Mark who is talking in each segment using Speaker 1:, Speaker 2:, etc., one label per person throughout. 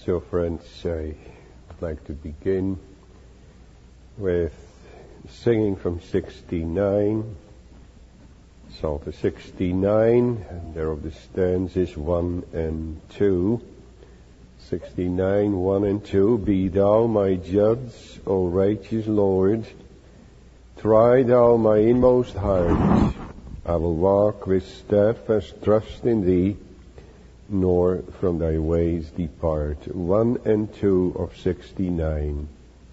Speaker 1: So friends, I'd like to begin with singing from 69, Psalter 69, and thereof the stanzas 1 and 2. 69, 1 and 2. Be thou my judge, O righteous Lord. Try thou my inmost heart. I will walk with steadfast trust in thee, nor from thy ways depart. 1 and 2 of 69.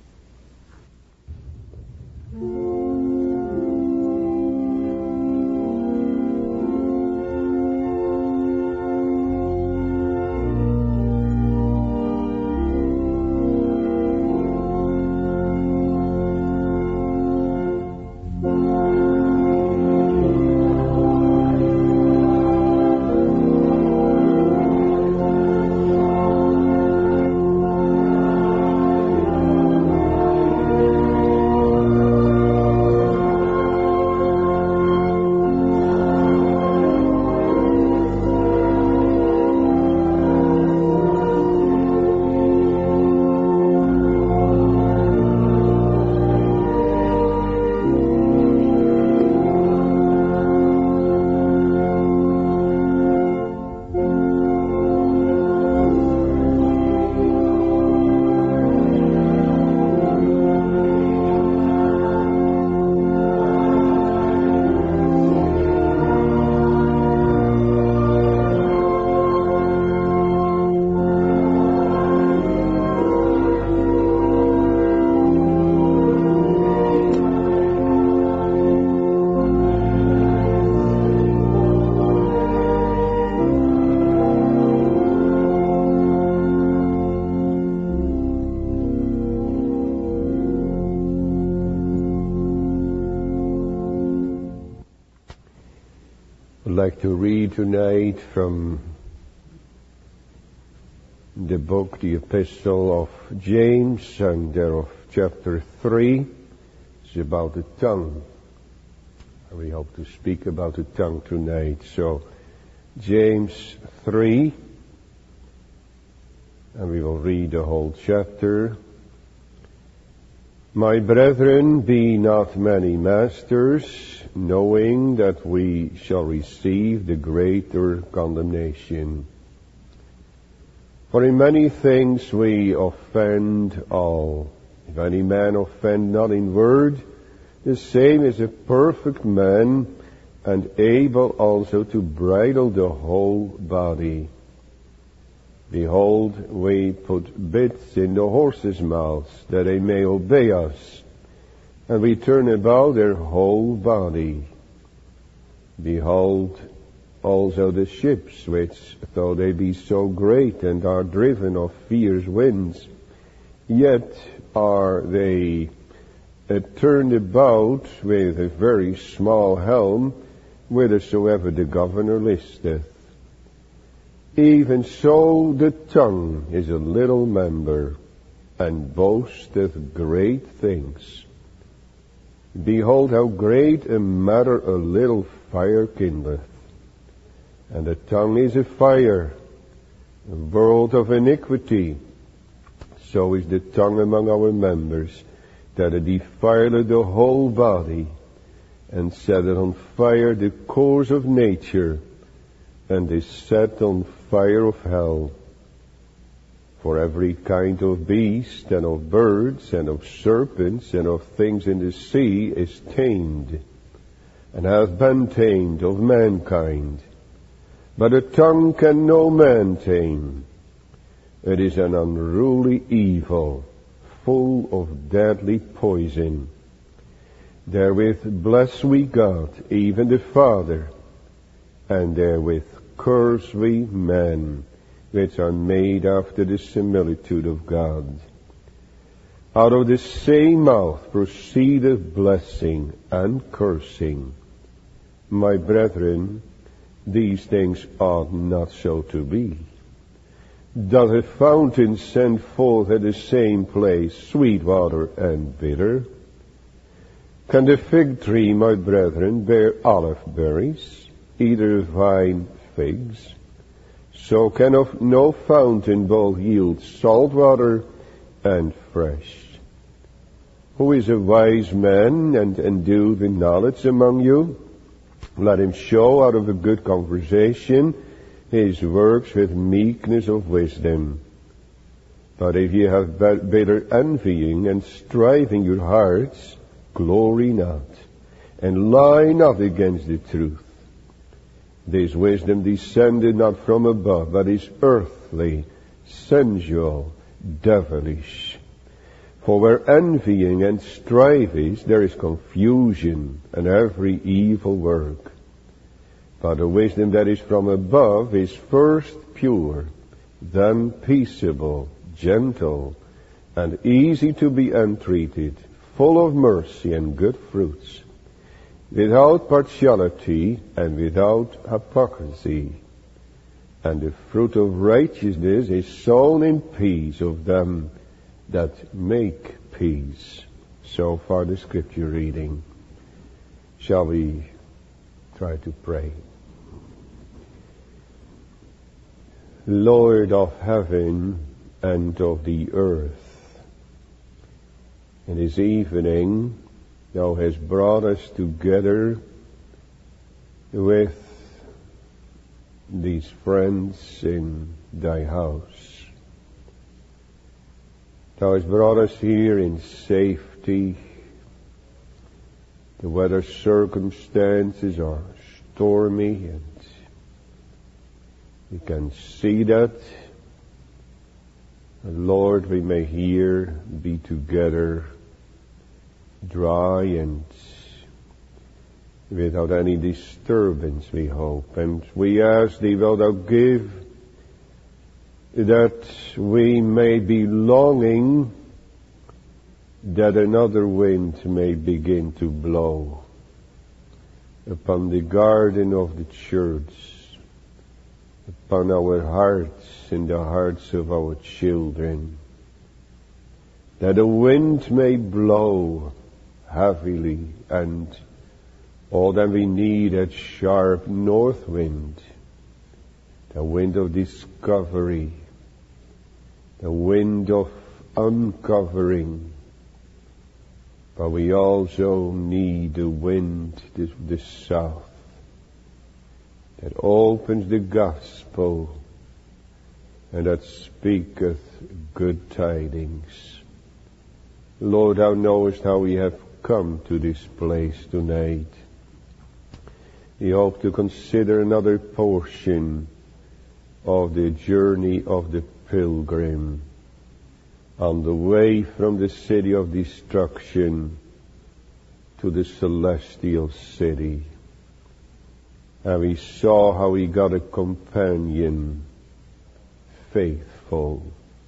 Speaker 1: I'd like to read tonight from the book, the Epistle of James, and thereof chapter 3. It's about the tongue. And we hope to speak about the tongue tonight. So, James 3, and we will read the whole chapter. My brethren, be not many masters, knowing that we shall receive the greater condemnation. For in many things we offend all. If any man offend not in word, the same is a perfect man, and able also to bridle the whole body. Behold, we put bits in the horses' mouths, that they may obey us, and we turn about their whole body. Behold, also the ships, which, though they be so great and are driven of fierce winds, yet are they turned about with a very small helm, whithersoever the governor listeth. Even so the tongue is a little member, and boasteth great things. Behold how great a matter a little fire kindleth. And the tongue is a fire, a world of iniquity. So is the tongue among our members, that it defileth the whole body, and setteth on fire the course of nature, and is set on fire of hell. For every kind of beast, and of birds, and of serpents, and of things in the sea is tamed, and hath been tamed of mankind. But a tongue can no man tame. It is an unruly evil, full of deadly poison. Therewith bless we God, even the Father, and therewith curse we men, which are made after the similitude of God. Out of the same mouth proceedeth blessing and cursing. My brethren, these things ought not so to be. Doth a fountain send forth at the same place sweet water and bitter? Can the fig tree, my brethren, bear olive berries, either vine figs? So can of no fountain both yield salt water and fresh. Who is a wise man and endued with knowledge among you? Let him show out of a good conversation his works with meekness of wisdom. But if ye have bitter envying and strife in your hearts, glory not, and lie not against the truth. This wisdom descended not from above, but is earthly, sensual, devilish. For where envying and strife is, there is confusion and every evil work. But the wisdom that is from above is first pure, then peaceable, gentle, and easy to be entreated, full of mercy and good fruits, without partiality and without hypocrisy. And the fruit of righteousness is sown in peace of them that make peace. So far the scripture reading. Shall we try to pray? Lord of heaven and of the earth, in this evening Thou hast brought us together with these friends in Thy house. Thou hast brought us here in safety. The weather circumstances are stormy, and we can see that. Lord, we may here be together dry and without any disturbance, we hope. And we ask Thee, wilt Thou give that we may be longing that another wind may begin to blow upon the garden of the church, upon our hearts and the hearts of our children, that a wind may blow heavily, and all that we need, that sharp north wind, the wind of discovery, the wind of uncovering. But we also need the wind of the south that opens the gospel and that speaketh good tidings. Lord, Thou knowest how we have come to this place tonight. We hope to consider another portion of the journey of the pilgrim on the way from the city of destruction to the celestial city. And we saw how he got a companion, faithful.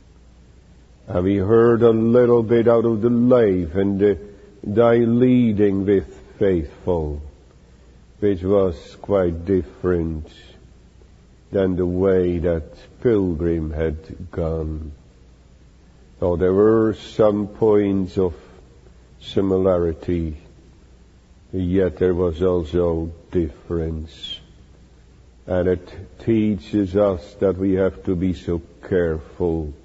Speaker 1: And we heard a little bit out of the life and Thy leading with faithful, which was quite different than the way that pilgrim had gone. Though there were some points of similarity, yet there was also difference. And it teaches us that we have to be so careful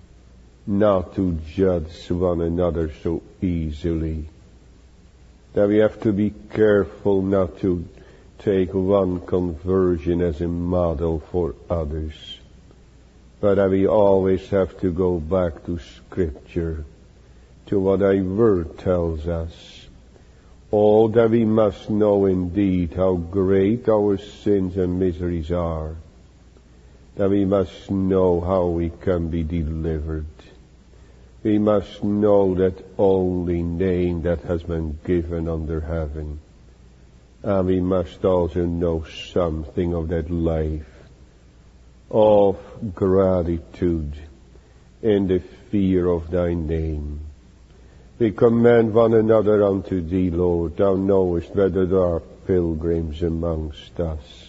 Speaker 1: not to judge one another so easily. That we have to be careful not to take one conversion as a model for others, but that we always have to go back to Scripture, to what Thy Word tells us. Oh, that we must know indeed how great our sins and miseries are, that we must know how we can be delivered. We must know that only name that has been given under heaven. And we must also know something of that life of gratitude in the fear of Thy name. We commend one another unto Thee, Lord. Thou knowest whether there are pilgrims amongst us.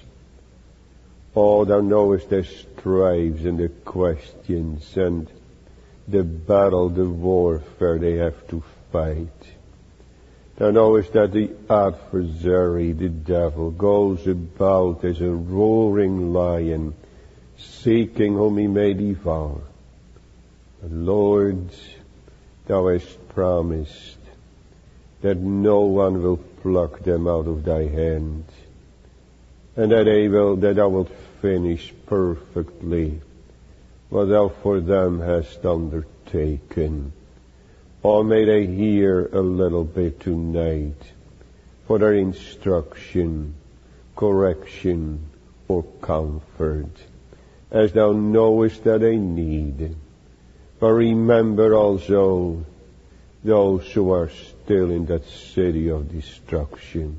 Speaker 1: Oh, Thou knowest the strives and the questions and the battle, the warfare they have to fight. Thou knowest that the adversary, the devil, goes about as a roaring lion, seeking whom he may devour. But Lord, thou hast promised that no one will pluck them out of thy hand, and that thou wilt finish perfectly what thou for them hast undertaken. Oh, may they hear a little bit tonight for their instruction, correction, or comfort, as thou knowest that they need. But remember also those who are still in that city of destruction.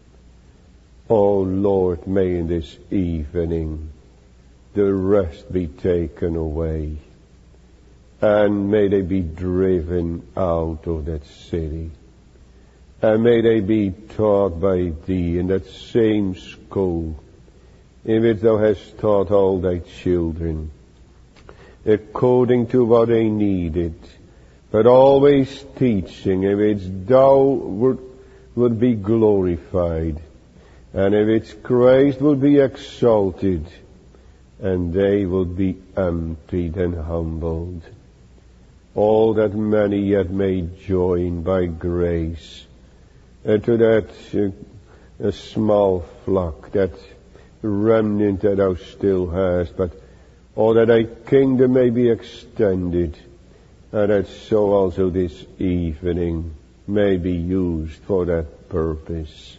Speaker 1: Oh Lord, may in this evening the rest be taken away, and may they be driven out of that city, and may they be taught by thee in that same school in which thou hast taught all thy children, according to what they needed, but always teaching in which thou would be glorified, and in which Christ would be exalted, and they would be emptied and humbled. All that many yet may join by grace to that small flock, that remnant that thou still hast, but all that thy kingdom may be extended, and that so also this evening may be used for that purpose.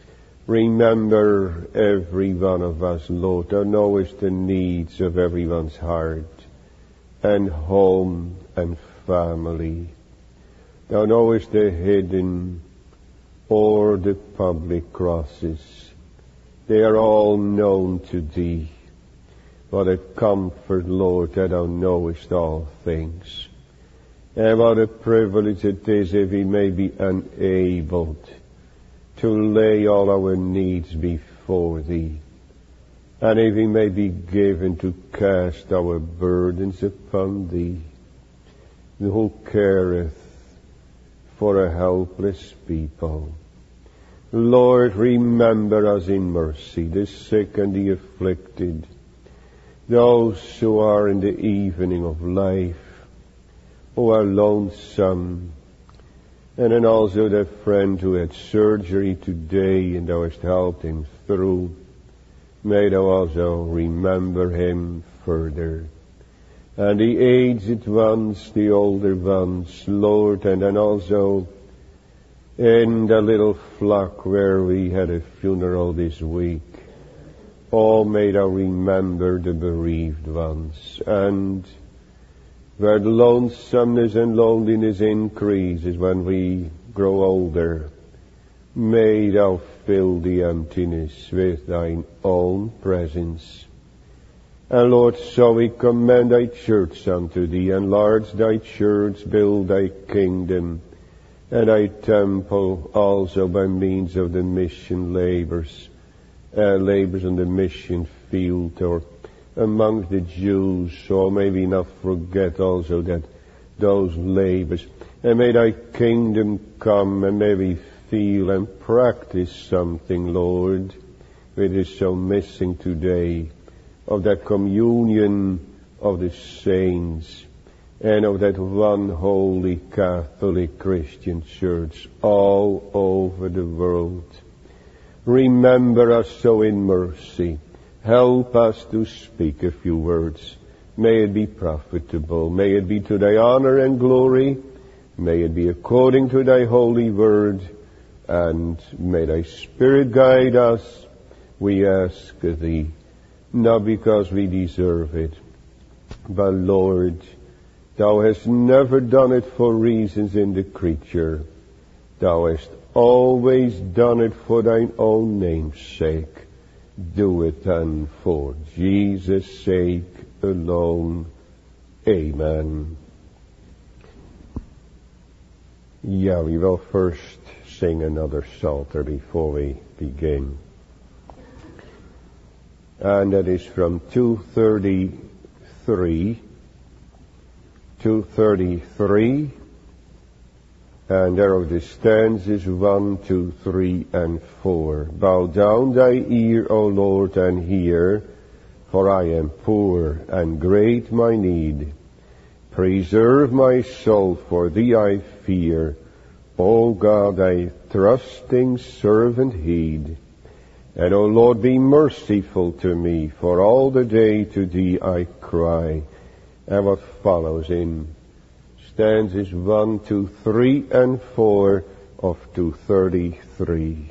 Speaker 1: Remember every one of us, Lord. Thou knowest the needs of everyone's heart and home and family. Thou knowest the hidden or the public crosses. They are all known to thee. What a comfort, Lord, that thou knowest all things. And what a privilege it is if we may be enabled to lay all our needs before thee, and if we may be given to cast our burdens upon thee, who careth for a helpless people. Lord, remember us in mercy, the sick and the afflicted, those who are in the evening of life, who are lonesome, and then also that friend who had surgery today and thou hast helped him through. May thou also remember him further. And the aged ones, the older ones, Lord, and then also in the little flock where we had a funeral this week, oh, may thou remember the bereaved ones, and where the lonesomeness and loneliness increases when we grow older, may thou fill the emptiness with thine own presence. And Lord, so we commend thy church unto thee. Enlarge thy church, build thy kingdom, and thy temple also by means of the mission labors on the mission field, or among the Jews. So may we not forget also that those labors. And may thy kingdom come, and may we feel and practice something, Lord, which is so missing today, of that communion of the saints, and of that one holy Catholic Christian church all over the world. Remember us so in mercy. Help us to speak a few words. May it be profitable. May it be to thy honor and glory. May it be according to thy holy word. And may thy Spirit guide us, we ask thee, not because we deserve it, but Lord, thou hast never done it for reasons in the creature. Thou hast always done it for thine own name's sake. Do it then for Jesus' sake alone. Amen. Yeah, we will first sing another psalter before we begin. And that is from 233. 233. And there are the stanzas 1, 2, 3, and 4. Bow down thy ear, O Lord, and hear. for I am poor and great my need. Preserve my soul, for thee I fear. O God, thy trusting servant heed. And O Lord, be merciful to me, for all the day to thee I cry. And what follows in stanzas 1, 2, 3, and 4 of 233.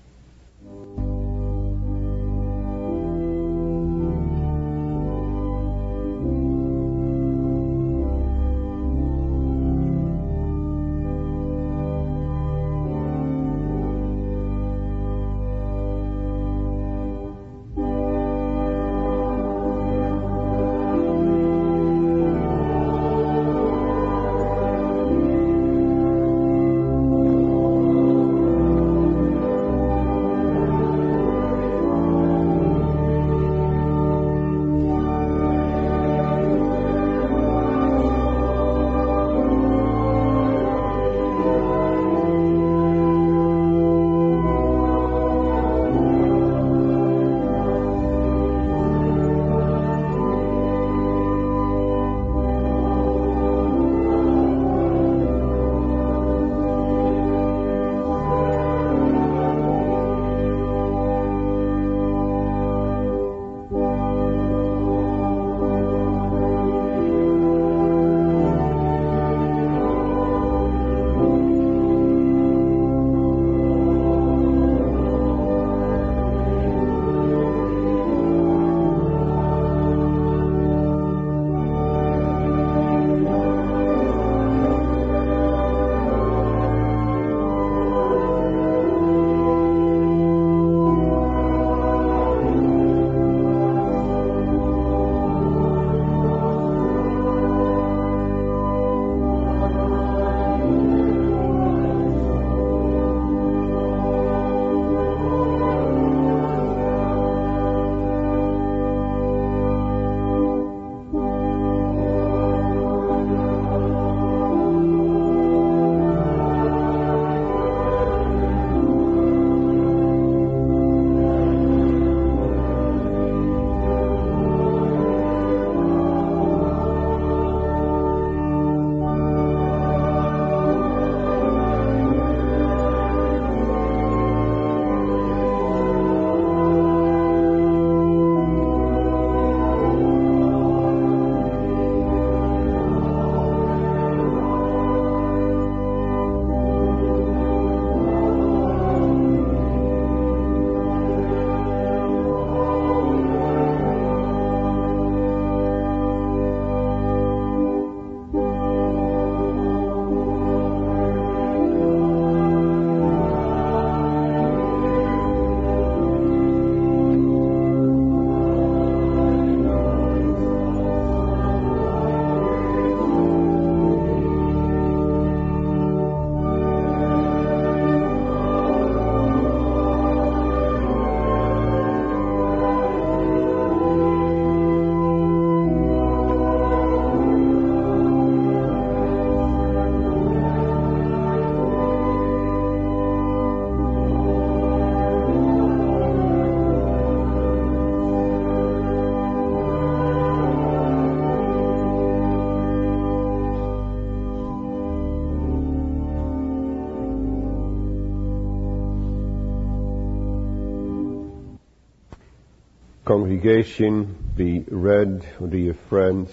Speaker 1: Congregation, be read, dear friends,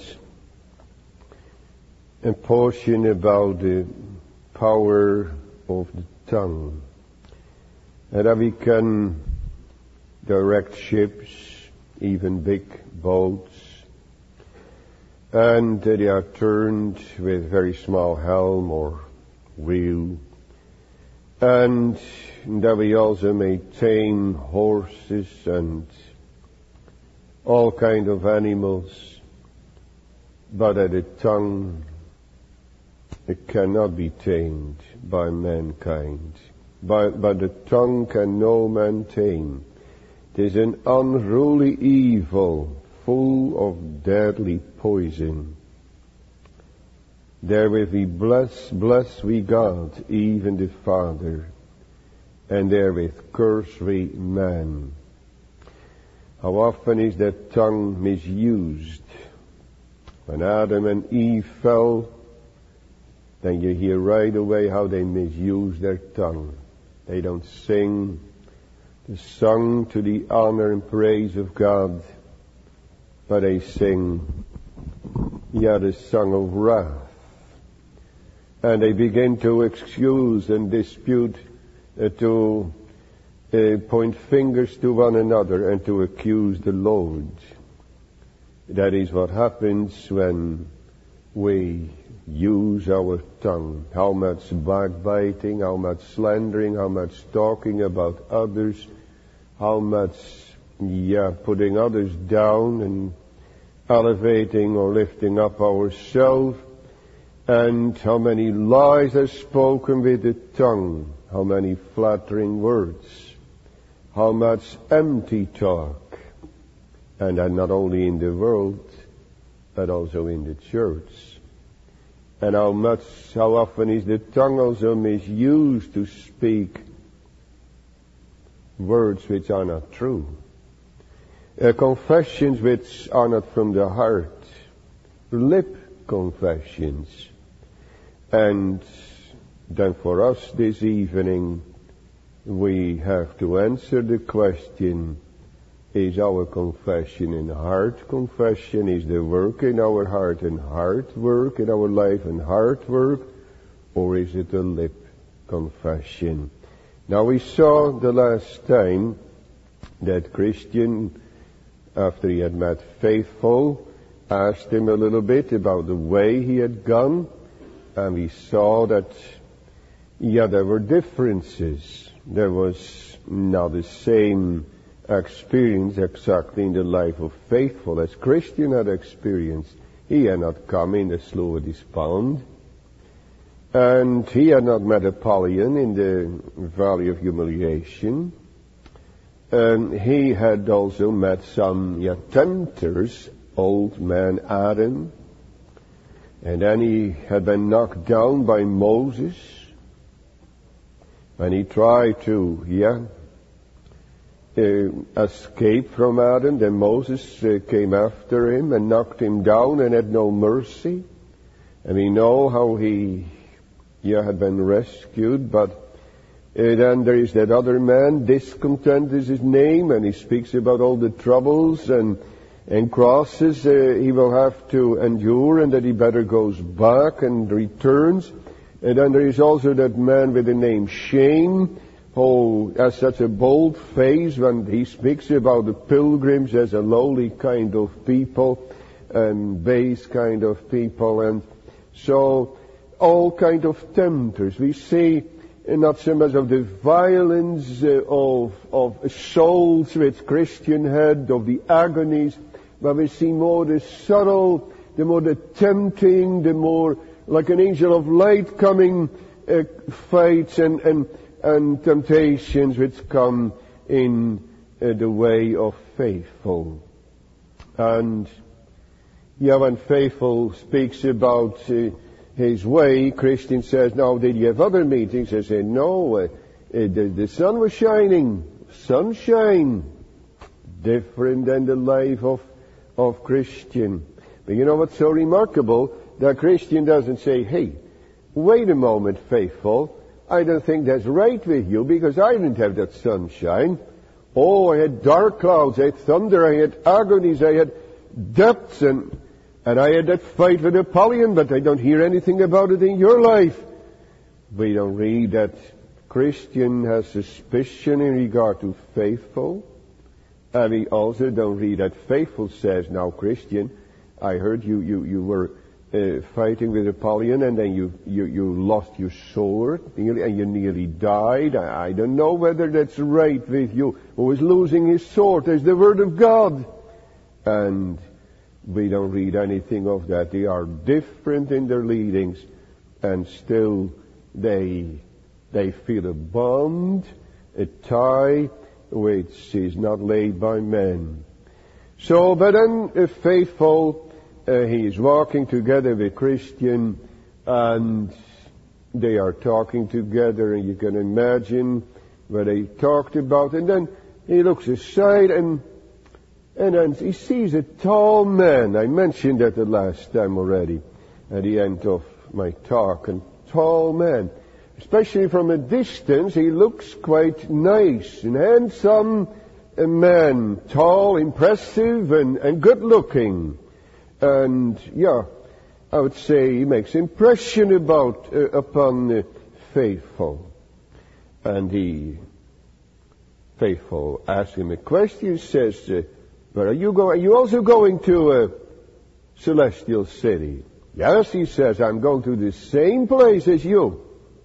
Speaker 1: a portion about the power of the tongue, and that we can direct ships, even big boats, and they are turned with very small helm or wheel, and that we also may tame horses and all kind of animals, but that the tongue, it cannot be tamed by mankind. But the tongue can no man tame. It is an unruly evil, full of deadly poison. Therewith we bless we God, even the Father, and therewith curse we man. How often is that tongue misused? When Adam and Eve fell, then you hear right away how they misuse their tongue. They don't sing the song to the honor and praise of God, but they sing, the song of wrath. And they begin to excuse and dispute, to point fingers to one another and to accuse the Lord. That is what happens when we use our tongue. How much backbiting, how much slandering, how much talking about others, how much, putting others down and elevating or lifting up ourselves, and how many lies are spoken with the tongue, how many flattering words, how much empty talk, and that not only in the world, but also in the church. And how often is the tongue also misused to speak words which are not true, confessions which are not from the heart, lip confessions. And then for us this evening, we have to answer the question, is our confession in heart confession? Is the work in our heart and heart work in our life and heart work? Or is it a lip confession? Now we saw the last time that Christian, after he had met Faithful, asked him a little bit about the way he had gone. And we saw that, there were differences. There was not the same experience exactly in the life of Faithful as Christian had experienced. He had not come in the slough of despond, and he had not met Apollyon in the valley of humiliation, and he had also met some tempters, old man Adam, and then he had been knocked down by Moses, and he tried to escape from Adam. Then Moses came after him and knocked him down and had no mercy. And we know how he had been rescued. But then there is that other man, Discontent is his name, and he speaks about all the troubles and crosses he will have to endure, and that he better goes back and returns. And then there is also that man with the name Shame, who has such a bold face when he speaks about the pilgrims as a lowly kind of people and base kind of people. And so all kind of tempters. We see not so much of the violence of souls which Christian had, of the agonies, but we see more the subtle, the more the tempting, the more like an angel of light coming fights and temptations which come in the way of Faithful. And when Faithful speaks about his way, Christian says, now did you have other meetings? I say, no, the sun was shining, sunshine, different than the life of Christian. But you know what's so remarkable? That Christian doesn't say, hey, wait a moment, Faithful, I don't think that's right with you, because I didn't have that sunshine. Oh, I had dark clouds, I had thunder, I had agonies, I had depths, and I had that fight with Apollyon, but I don't hear anything about it in your life. We don't read that Christian has suspicion in regard to Faithful. And we also don't read that Faithful says, now Christian, I heard you were fighting with Apollyon, and then you lost your sword, and you nearly died. I don't know whether that's right with you. Who is losing his sword? There's the Word of God. And we don't read anything of that. They are different in their leadings, and still they feel a bond, a tie, which is not laid by men. So, but then Faithful, he is walking together with Christian, and they are talking together, and you can imagine what they talked about. And then he looks aside, and And then he sees a tall man. I mentioned that the last time already at the end of my talk. A tall man. Especially from a distance, he looks quite nice and handsome. A man, tall, impressive, and good-looking. And, I would say he makes impression upon the faithful. And the faithful asks him a question. He says, where are you going? Are you also going to a celestial city? Yes, he says, I'm going to the same place as you.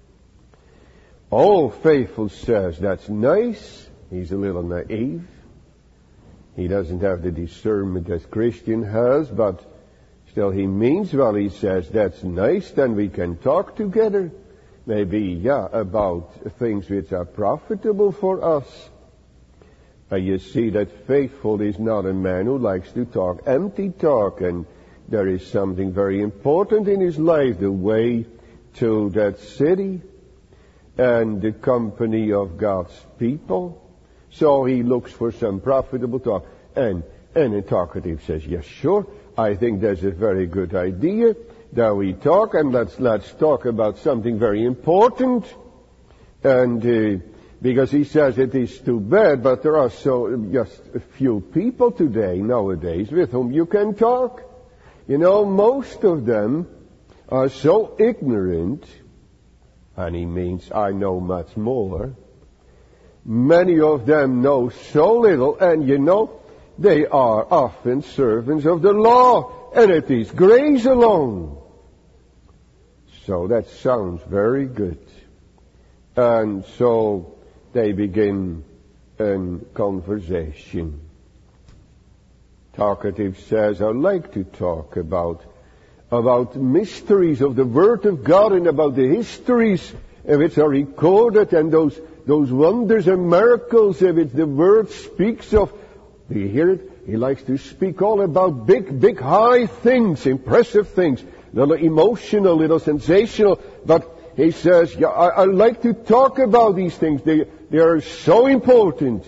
Speaker 1: Old faithful says, that's nice. He's a little naive. He doesn't have the discernment that Christian has, but still he means well. He says, that's nice, then we can talk together. Maybe, about things which are profitable for us. You see that faithful is not a man who likes to talk empty talk, and there is something very important in his life, the way to that city and the company of God's people. So he looks for some profitable talk. And a talkative says, yes, sure, I think that's a very good idea that we talk, and let's talk about something very important. And because he says it is too bad, but there are just a few people nowadays with whom you can talk. Most of them are so ignorant, and he means I know much more. Many of them know so little, and they are often servants of the law, and it is grace alone. So that sounds very good. And so they begin a conversation. Talkative says, I'd like to talk about mysteries of the Word of God and about the histories which are recorded and those wonders and miracles which the Word speaks of. Do you hear it? He likes to speak all about big, high things, impressive things, little emotional, little sensational, but he says, I like to talk about these things. They are so important.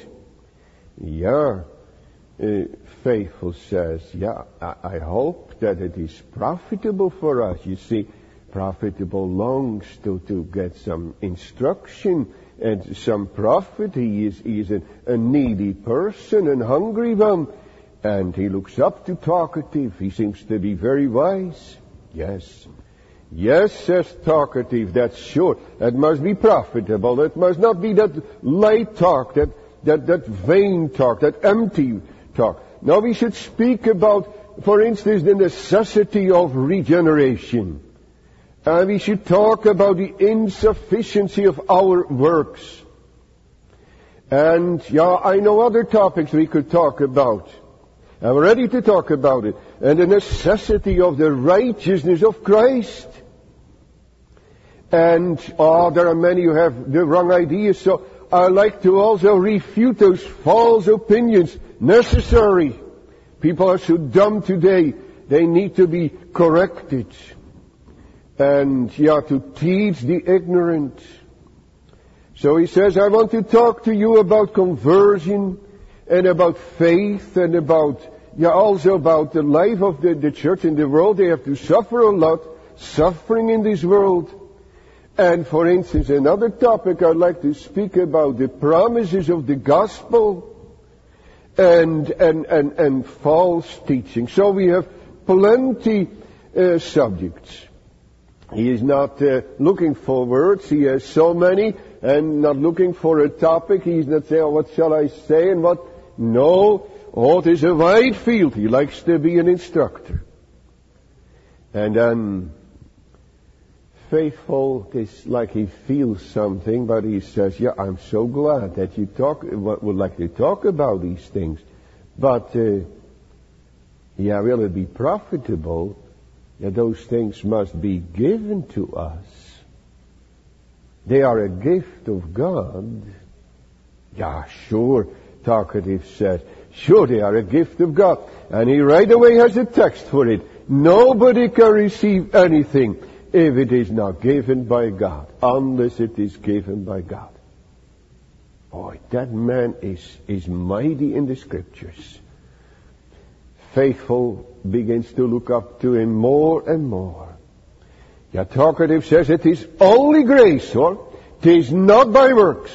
Speaker 1: Faithful says, I hope that it is profitable for us. You see, profitable longs to get some instruction and some profit. He is a needy person, a hungry one. And he looks up to talkative. He seems to be very wise. Yes, says talkative, that's sure. That must be profitable. It must not be that light talk, that vain talk, that empty talk. Now we should speak about, for instance, the necessity of regeneration. And we should talk about the insufficiency of our works. And I know other topics we could talk about. I'm ready to talk about it. And the necessity of the righteousness of Christ. And, there are many who have the wrong ideas, so I like to also refute those false opinions. Necessary. People are so dumb today. They need to be corrected. And, to teach the ignorant. So he says, I want to talk to you about conversion and about faith and also about the life of the church in the world. They have to suffer a lot, suffering in this world. And for instance, another topic I'd like to speak about the promises of the gospel and false teaching. So we have plenty subjects. He is not looking for words. He has so many, and not looking for a topic. He's not saying, what shall I say and what? No. It is a wide field. He likes to be an instructor. And then faithful is like he feels something, but he says, I'm so glad that you would like to talk about these things. But, will it be profitable? Those things must be given to us. They are a gift of God. Sure, talkative says. Sure, they are a gift of God. And he right away has a text for it. Nobody can receive anything if it is not given by God, unless it is given by God. Boy, that man is mighty in the Scriptures. Faithful begins to look up to him more and more. Yeah, talkative says it is only grace, or it is not by works.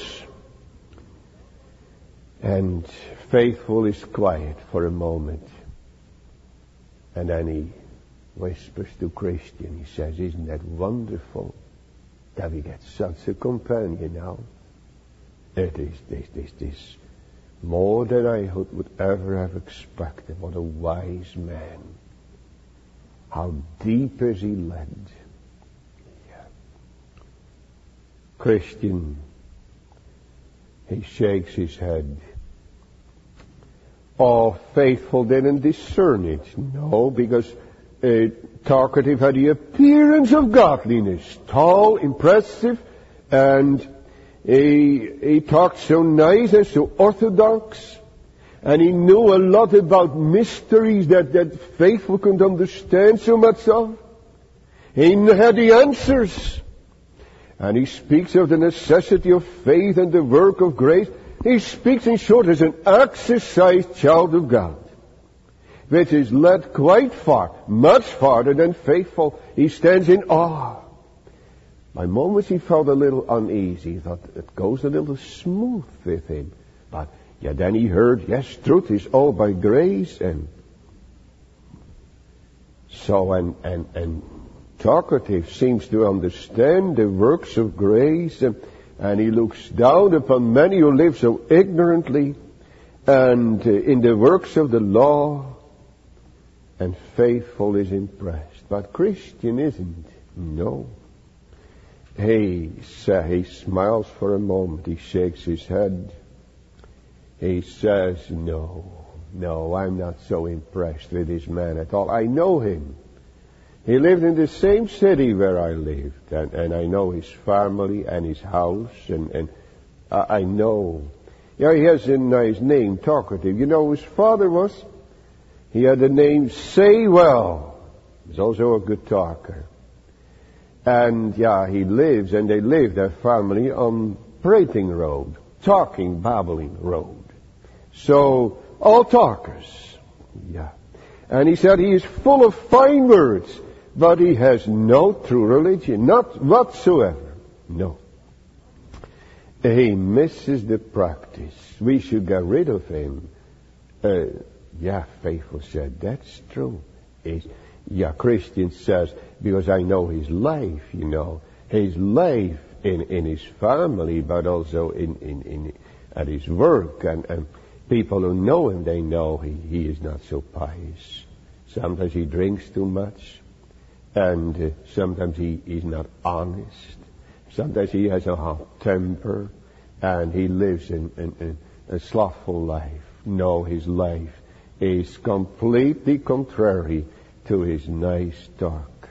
Speaker 1: And Faithful is quiet for a moment. And then he whispers to Christian. He says, isn't that wonderful that we get such a companion now? It is more than I would ever have expected. What a wise man. How deep is he led. Yeah. Christian, he shakes his head. Oh, Faithful didn't discern it. No, because talkative had the appearance of godliness. Tall, impressive, and he talked so nice and so orthodox. And he knew a lot about mysteries that Faithful couldn't understand so much of. He had the answers. And he speaks of the necessity of faith and the work of grace. He speaks, in short, as an exercised child of God, which is led quite far, much farther than Faithful. He stands in awe. By moments he felt a little uneasy. He thought it goes a little smooth with him. But yeah, then he heard, yes, truth is all by grace. And so, and talkative seems to understand the works of grace, and he looks down upon many who live so ignorantly and in the works of the law, and Faithful is impressed. But Christian isn't. No. He smiles for a moment. He shakes his head. He says, no, I'm not so impressed with this man at all. I know him. He lived in the same city where I lived, and I know his family and his house, and I know. Yeah, he has a nice name, talkative. You know who his father was? He had the name Saywell. He's also a good talker. And yeah, he lives, and they live, their family, on Prating Road, talking, babbling road. So, all talkers. Yeah. And he said he is full of fine words, but he has no true religion, not whatsoever. No. He misses the practice. We should get rid of him. Faithful said, that's true. Christian says, because I know his life, his life in his family, but also at his work, and people who know him, they know he is not so pious. Sometimes he drinks too much, and sometimes he is not honest. Sometimes he has a hot temper, and he lives in a slothful life. No, his life is completely contrary to his nice talk.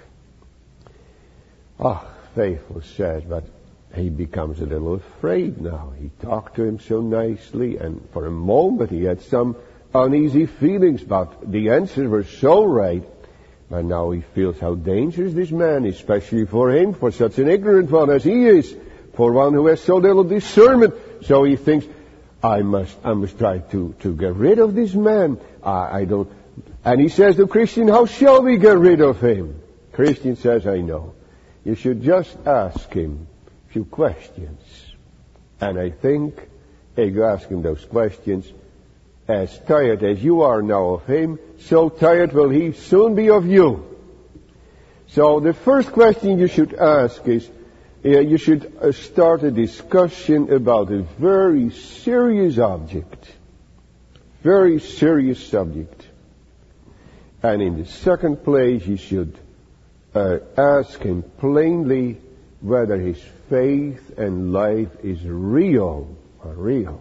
Speaker 1: Faithful says, but he becomes a little afraid now. He talked to him so nicely, and for a moment he had some uneasy feelings, but the answers were so right. But now he feels how dangerous this man is, especially for him, for such an ignorant one as he is, for one who has so little discernment. So he thinks, I must try to get rid of this man. And he says to Christian, how shall we get rid of him? Christian says, I know. You should just ask him a few questions. And I think if you ask him those questions, as tired as you are now of him, so tired will he soon be of you. So the first question you should ask is, you should start a discussion about a very serious object. Very serious subject. And in the second place, you should ask him plainly whether his faith and life is real or real.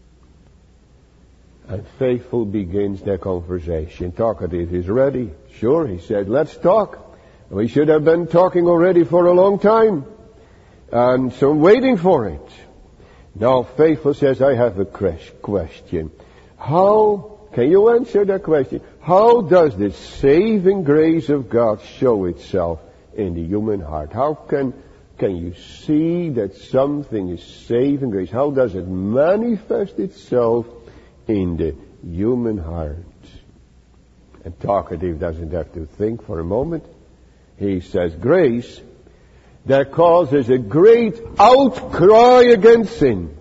Speaker 1: And Faithful begins their conversation. Talkative is ready. Sure, he said, let's talk. We should have been talking already for a long time. And so I'm waiting for it. Now Faithful says, I have a question. How can you answer that question? How does the saving grace of God show itself in the human heart? How can you see that something is saving grace? How does it manifest itself in the human heart? And talkative doesn't have to think for a moment. He says, grace that causes a great outcry against sin.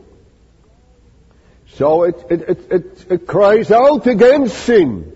Speaker 1: So it cries out against sin.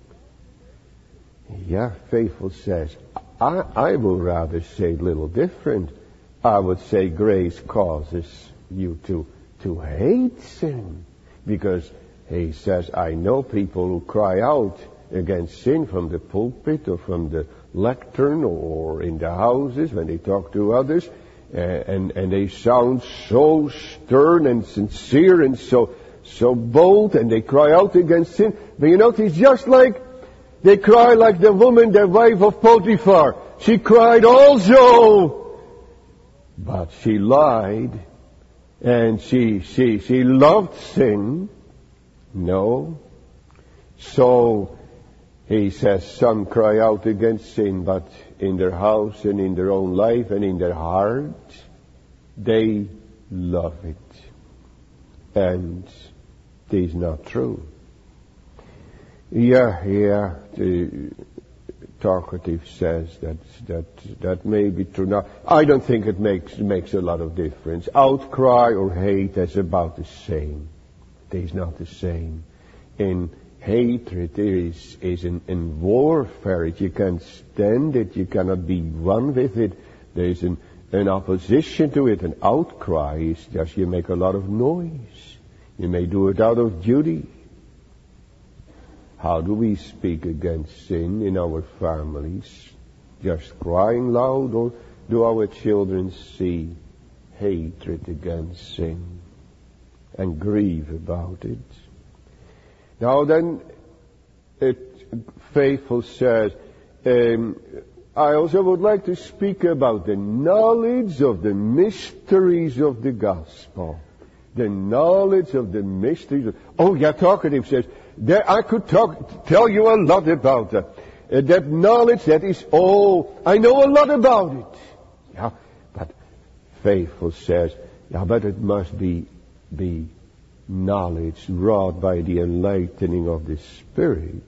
Speaker 1: Yeah, Faithful says, I would rather say a little different. I would say grace causes you to hate sin. Because he says, I know people who cry out against sin from the pulpit or from the lectern or in the houses when they talk to others. And they sound so stern and sincere and so bold, and they cry out against sin. But you know, it's just like they cry like the woman, the wife of Potiphar. She cried also, but she lied, and she loved sin. No. So he says some cry out against sin, but in their house and in their own life and in their heart, they love it. And it is not true. Yeah, the talkative says that may be true. Now, I don't think it makes a lot of difference. Outcry or hate, that's about the same. It is not the same. In hatred, there is in warfare, you can't stand it, you cannot be one with it. There is an opposition to it. An outcry is just you make a lot of noise. You may do it out of duty. How do we speak against sin in our families? Just crying loud, or do our children see hatred against sin and grieve about it? Now then, Faithful says, I also would like to speak about the knowledge of the mysteries of the gospel. The knowledge of the mysteries. Talkative says, I could tell you a lot about that. That knowledge, that is all. I know a lot about it. Yeah, but Faithful says, but it must be knowledge wrought by the enlightening of the Spirit.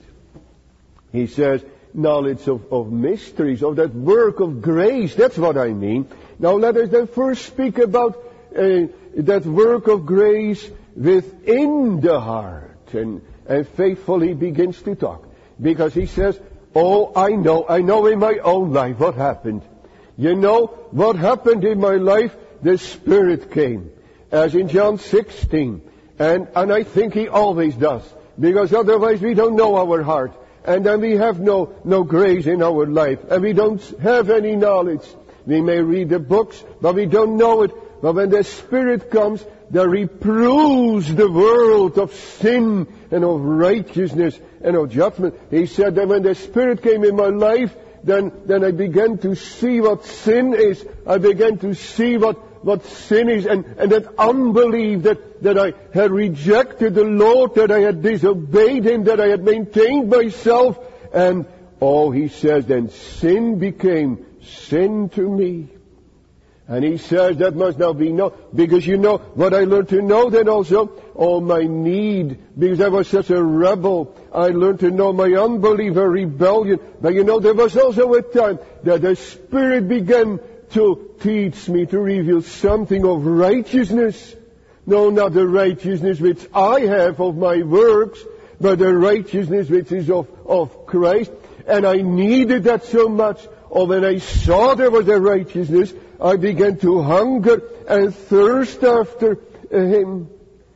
Speaker 1: He says, knowledge of mysteries, of that work of grace. That's what I mean. Now let us then first speak about that work of grace within the heart. And Faithfully begins to talk. Because he says, I know in my own life what happened. You know what happened in my life? The Spirit came. As in John 16. And I think he always does. Because otherwise we don't know our heart. And then we have no grace in our life. And we don't have any knowledge. We may read the books, but we don't know it. But when the Spirit comes, that reproves the world of sin and of righteousness and of judgment. He said that when the Spirit came in my life, then I began to see what sin is. I began to see what sin is, and that unbelief that I had rejected the Lord, that I had disobeyed Him, that I had maintained myself. And he says, then sin became sin to me. And he says that must now be known, because you know what I learned to know then also, my need, because I was such a rebel. I learned to know my unbelief and rebellion. But you know, there was also a time that the Spirit began to teach me, to reveal something of righteousness. No, not the righteousness which I have of my works, but the righteousness which is of Christ. And I needed that so much. When I saw there was a righteousness, I began to hunger and thirst after Him.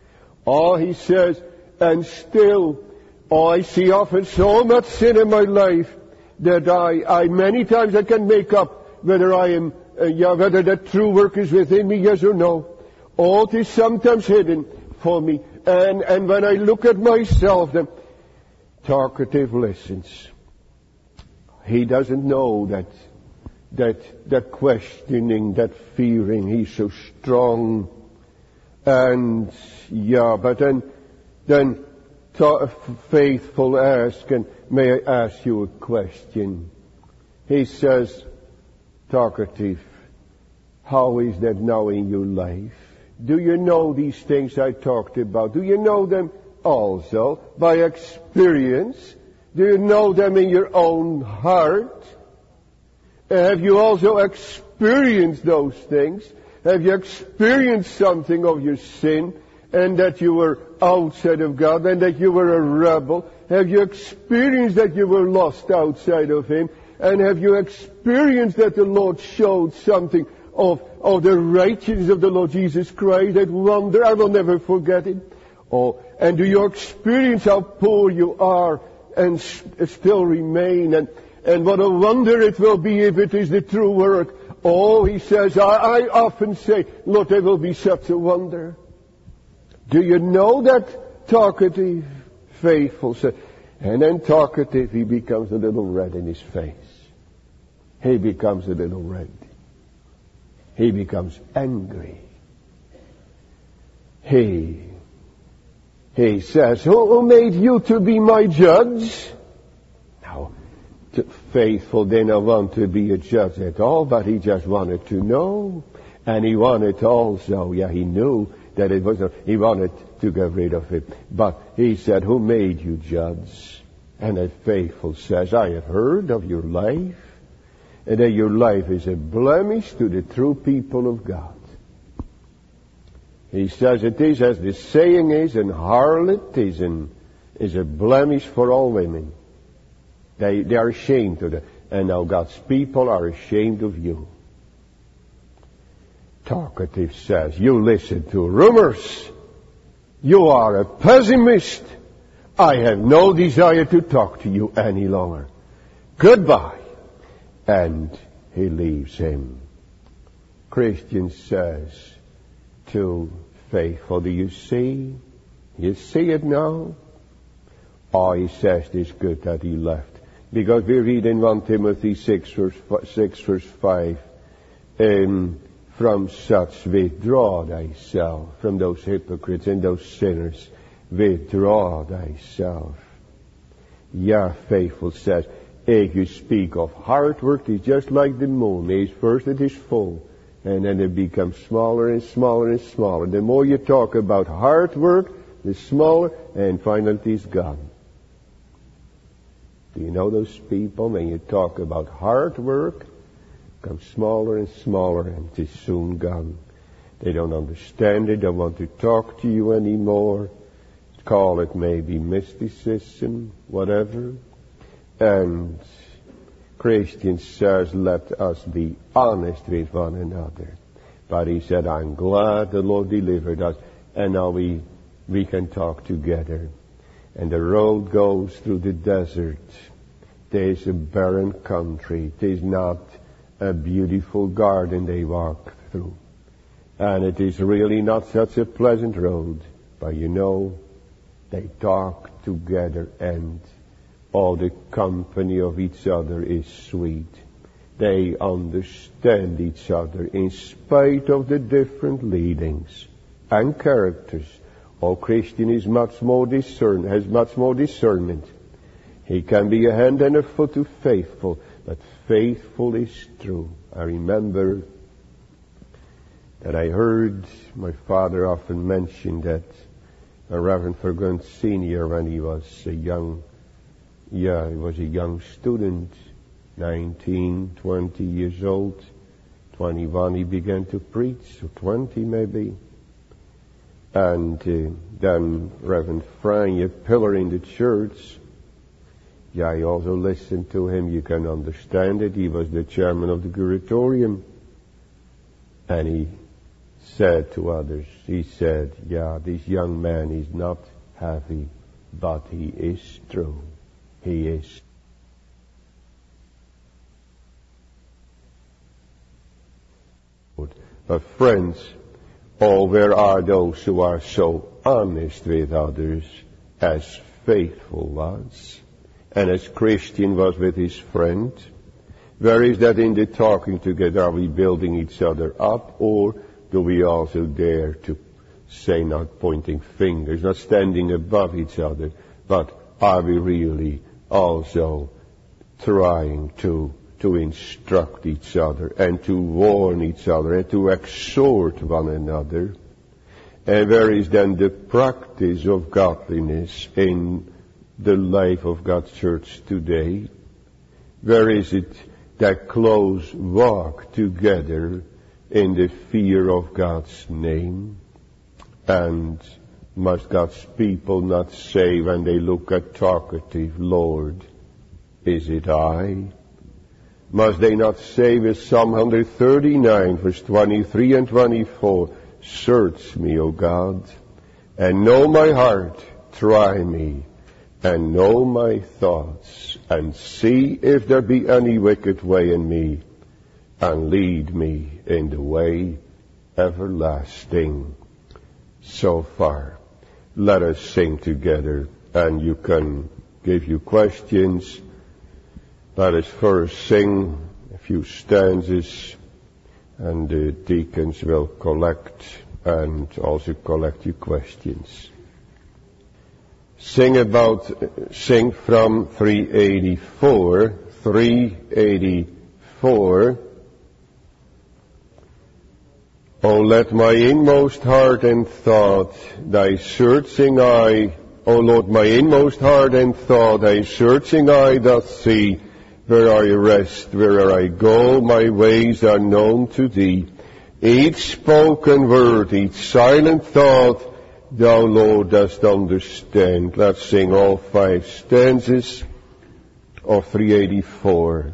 Speaker 1: He says, and still, I see often so much sin in my life that I many times I can make up whether I am, whether that true work is within me, yes or no. It is sometimes hidden for me. And when I look at myself, then talkative listens. He doesn't know that questioning, that fearing, he's so strong. And but then Faithful ask, and may I ask you a question? He says, talkative, how is that now in your life? Do you know these things I talked about? Do you know them also by experience? Do you know them in your own heart? Have you also experienced those things? Have you experienced something of your sin and that you were outside of God and that you were a rebel? Have you experienced that you were lost outside of Him? And have you experienced that the Lord showed something of the righteousness of the Lord Jesus Christ, that wonder? I will never forget it. Oh, and do you experience how poor you are and still remain? And what a wonder it will be if it is the true work. Oh, he says, I often say, Lord, there will be such a wonder. Do you know that talkative, faithful? And then talkative, he becomes a little red in his face. He becomes a little red. He becomes angry. He says, who made you to be my judge? Now, faithful didn't want to be a judge at all, but he just wanted to know. And he wanted also, he knew that it was, he wanted to get rid of it. But he said, who made you judge? And that faithful says, I have heard of your life, and that your life is a blemish to the true people of God. He says it is, as the saying is, an harlot is a blemish for all women. They are ashamed of it. And now God's people are ashamed of you. Talkative says, you listen to rumors. You are a pessimist. I have no desire to talk to you any longer. Goodbye. And he leaves him. Christian says to faithful, do you see? You see it now? Oh, he says it's good that he left. Because we read in 1 Timothy 6 verse 5, from such withdraw thyself, from those hypocrites and those sinners, withdraw thyself. Faithful says, if you speak of hard work, it's just like the moon. First it is full, and then it becomes smaller and smaller and smaller. The more you talk about hard work, the smaller, and finally it is gone. Do you know those people, when you talk about hard work, it becomes smaller and smaller, and it is soon gone. They don't understand it, don't want to talk to you anymore. Call it maybe mysticism, whatever. And Christian says, let us be honest with one another. But he said, I'm glad the Lord delivered us, and now we can talk together. And the road goes through the desert. There's a barren country. There's not a beautiful garden they walk through. And it is really not such a pleasant road. But you know, they talk together, and all the company of each other is sweet. They understand each other in spite of the different leadings and characters. Oh, Christian is much more has much more discernment. He can be a hand and a foot to faithful, but faithful is true. I remember that I heard my father often mention that Reverend Ferguson Sr., when he was a young student, 19, 20 years old, 21 he began to preach, or 20 maybe. And then Reverend Frank, a pillar in the church, I also listened to him. You can understand it. He was the chairman of the curatorium. And he said to others, this young man is not heavy, but he is true. He is. But friends, where are those who are so honest with others as faithful was, and as Christian was with his friend? Where is that in the talking together? Are we building each other up, or do we also dare to say, not pointing fingers, not standing above each other, but are we really also trying to instruct each other and to warn each other and to exhort one another? And where is then the practice of godliness in the life of God's church today? Where is it that close walk together in the fear of God's name? And must God's people not say when they look at talkative, Lord, is it I? Must they not say with Psalm 139, verse 23 and 24, search me, O God, and know my heart, try me, and know my thoughts, and see if there be any wicked way in me, and lead me in the way everlasting. So far, let us sing together, and you can give you questions. Let us first sing a few stanzas, and the deacons will collect and also collect your questions. Sing from 384. 384. O let my inmost heart and thought, thy searching eye, O Lord, my inmost heart and thought, thy searching eye doth see. Where I rest, where'er I go, my ways are known to thee. Each spoken word, each silent thought, thou, Lord, dost understand. Let's sing all 5 stanzas of 384.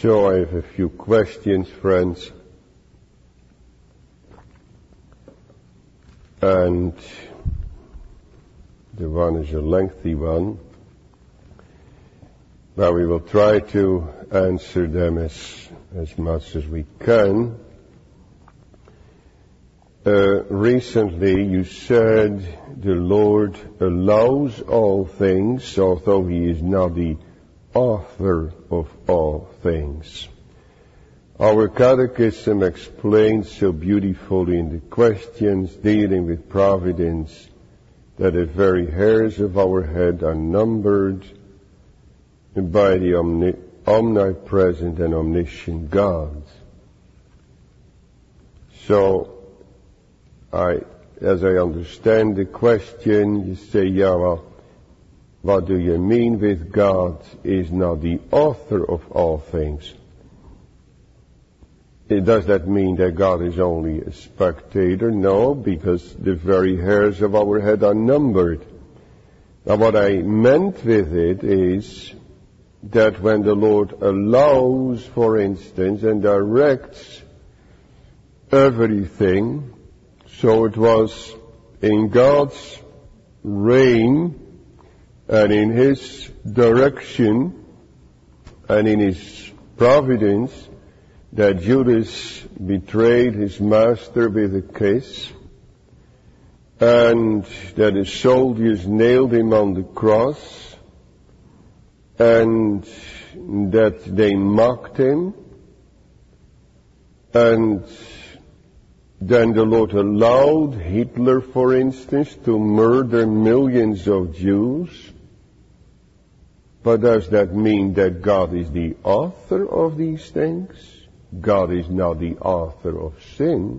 Speaker 1: So I have a few questions, friends. And the one is a lengthy one, but we will try to answer them as much as we can. Recently you said the Lord allows all things, although He is not the author of all things. Our catechism explains so beautifully in the questions dealing with providence that the very hairs of our head are numbered by the omnipresent and omniscient God. So, as I understand the question, you say, yeah, well, what do you mean with God is not the author of all things? Does that mean that God is only a spectator? No, because the very hairs of our head are numbered. Now what I meant with it is that when the Lord allows, for instance, and directs everything, so it was in God's reign and in His direction and in His providence that Judas betrayed his master with a kiss, and that the soldiers nailed him on the cross, and that they mocked him, and then the Lord allowed Hitler, for instance, to murder millions of Jews. But does that mean that God is the author of these things? God is not the author of sin.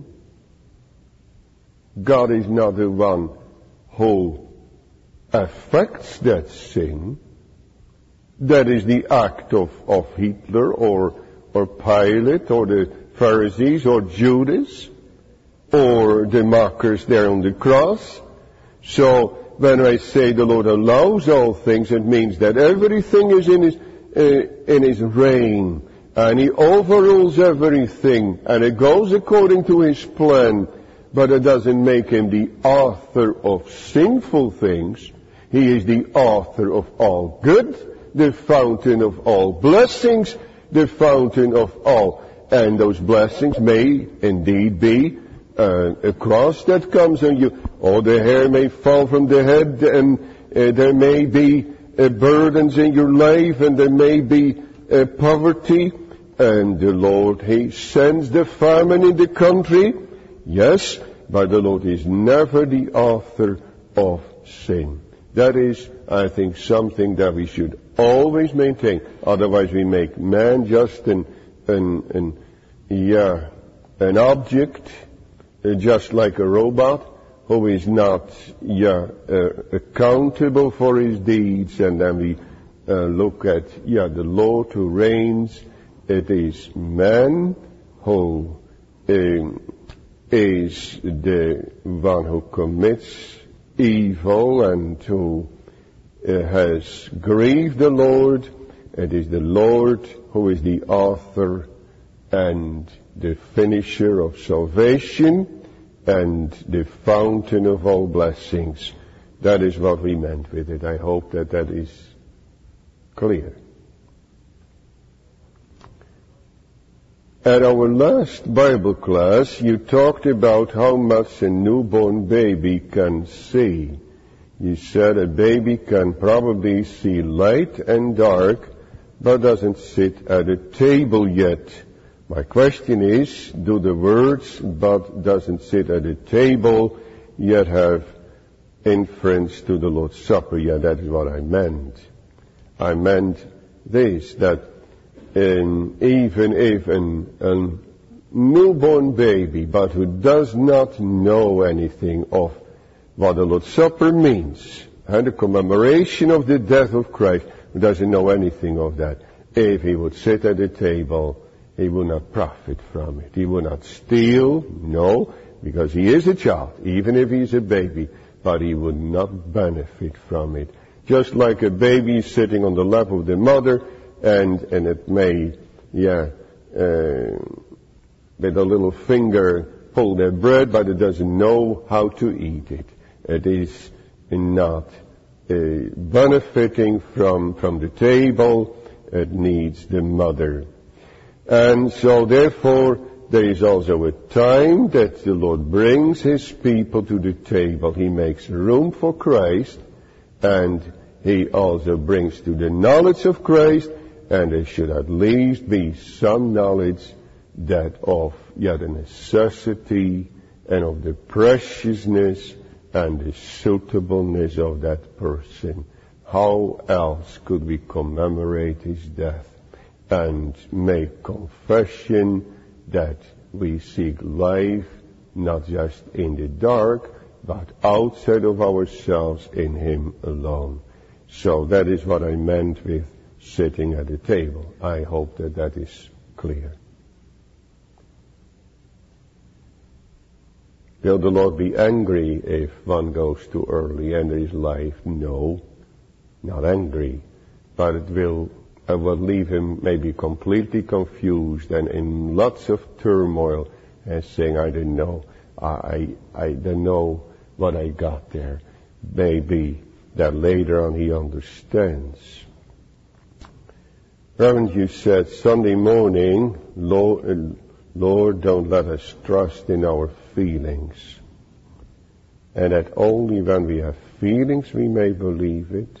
Speaker 1: God is not the one who affects that sin. That is the act of Hitler or Pilate or the Pharisees or Judas or the mockers there on the cross. So when I say the Lord allows all things, it means that everything is in His reign. And He overrules everything, and it goes according to His plan, but it doesn't make Him the author of sinful things. He is the author of all good, the fountain of all blessings, the fountain of all. And those blessings may indeed be a cross that comes on you, or the hair may fall from the head, and there may be burdens in your life, and there may be poverty. And the Lord, He sends the famine in the country. Yes, but the Lord is never the author of sin. That is, I think, something that we should always maintain. Otherwise we make man just an object, just like a robot, who is not, accountable for his deeds. And then we look at, the Lord who reigns. It is man who is the one who commits evil and who has grieved the Lord. It is the Lord who is the author and the finisher of salvation and the fountain of all blessings. That is what we meant with it. I hope that is clear. At our last Bible class, you talked about how much a newborn baby can see. You said a baby can probably see light and dark, but doesn't sit at a table yet. My question is, do the words, but doesn't sit at a table, yet have inference to the Lord's Supper? Yeah, that is what I meant. I meant this, that even if a newborn baby, but who does not know anything of what the Lord's Supper means, and the commemoration of the death of Christ, who doesn't know anything of that, if he would sit at the table, he will not profit from it. He will not steal, no, because he is a child, even if he is a baby, but he would not benefit from it. Just like a baby sitting on the lap of the mother, and it may with a little finger pull their bread, but it doesn't know how to eat it. It is not benefiting from the table. It needs the mother. And so therefore, there is also a time that the Lord brings His people to the table. He makes room for Christ, and He also brings to the knowledge of Christ, and there should at least be some knowledge that of the necessity and of the preciousness and the suitableness of that person. How else could we commemorate his death and make confession that we seek life not just in the dark, but outside of ourselves in Him alone? So that is what I meant with sitting at the table. I hope that that is clear. Will the Lord be angry if one goes too early and there is life? No, not angry, but it will leave him maybe completely confused and in lots of turmoil and saying, I don't know, I don't know what I got there. Maybe that later on he understands. Reverend, you said Sunday morning, Lord, don't let us trust in our feelings. And that only when we have feelings we may believe it.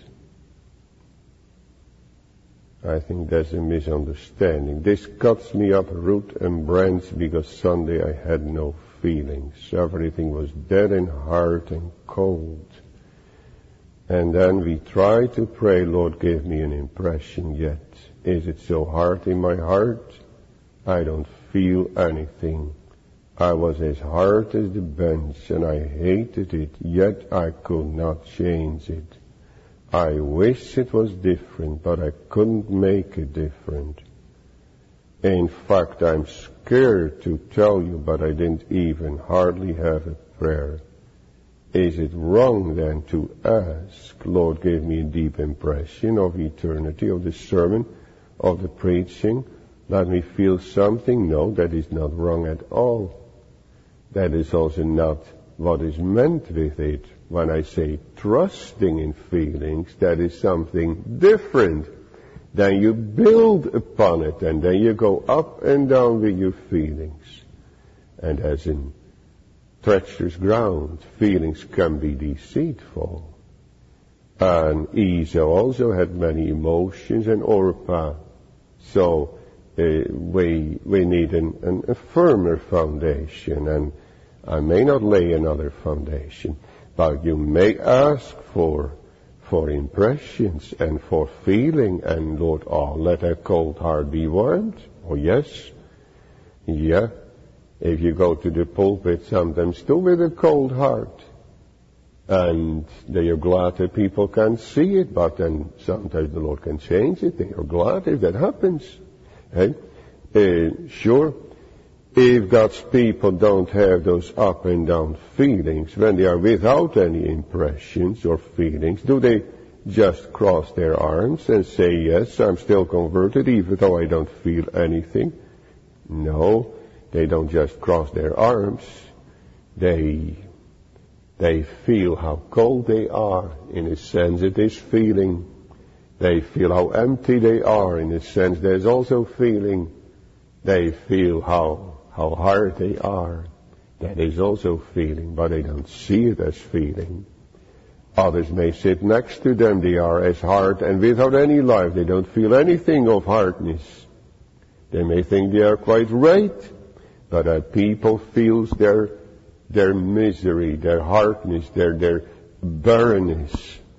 Speaker 1: I think that's a misunderstanding. This cuts me up root and branch because Sunday I had no feelings. Everything was dead and hard and cold. And then we try to pray, Lord, give me an impression yet. Is it so hard in my heart? I don't feel anything. I was as hard as the bench and I hated it, yet I could not change it. I wish it was different, but I couldn't make it different. In fact, I'm scared to tell you, but I didn't even hardly have a prayer. Is it wrong then to ask, Lord, give me a deep impression of eternity, of the sermon, of the preaching? Let me feel something? No, that is not wrong at all. That is also not what is meant with it. When I say trusting in feelings, that is something different. Then you build upon it, and then you go up and down with your feelings. And as in treacherous ground, feelings can be deceitful. And Esau also had many emotions, and Orpah. So we need a firmer foundation, and I may not lay another foundation, but you may ask for impressions and for feeling, and Lord, let a cold heart be warmed. Oh yes, yeah. If you go to the pulpit sometimes too with a cold heart, and they are glad that people can see it, but then sometimes the Lord can change it. They are glad if that happens. Sure, if God's people don't have those up and down feelings, when they are without any impressions or feelings, do they just cross their arms and say, yes, I'm still converted even though I don't feel anything? No, they don't just cross their arms. They feel how cold they are in a sensitive feeling. They feel how empty they are in a sense. There's also feeling. They feel how hard they are. That is also feeling, but they don't see it as feeling. Others may sit next to them. They are as hard and without any life. They don't feel anything of hardness. They may think they are quite right, but that people feels their misery, their hardness, their barrenness.